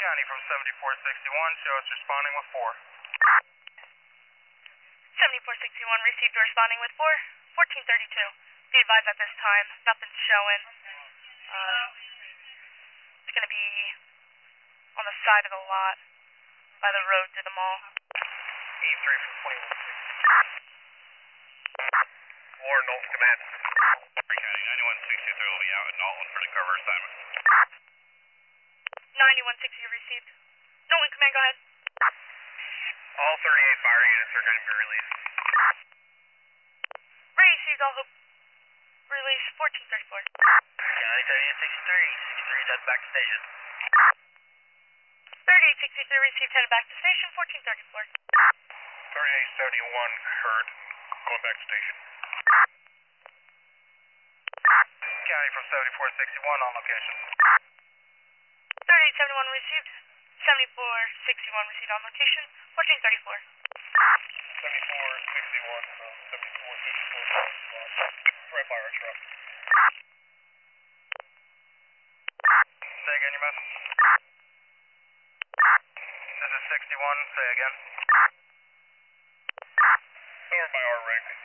County from 7461, show us responding with 4. 7461 received responding with 4. 1432. Be advised at this time, nothing's showing. It's going to be on the side of the lot by the road to the mall. 83 from 2160. Warren, Knowlton Command. Free County, 91623 will be out at Knowlton for the cover assignment. 9160 received. Knowlton Command, go ahead. All 38 fire units are going to be released. Received, all hope. Release 1434. County 3863, 63 headed back to station. 3863 received, headed back to station, 1434. 3871 heard, going back to station. County from 7461 on location. 3871 received. 7461 received on location. 1434. 7461 from 7464. Right by our truck. Say again, your message. This is 61. Say again. Over by our rig.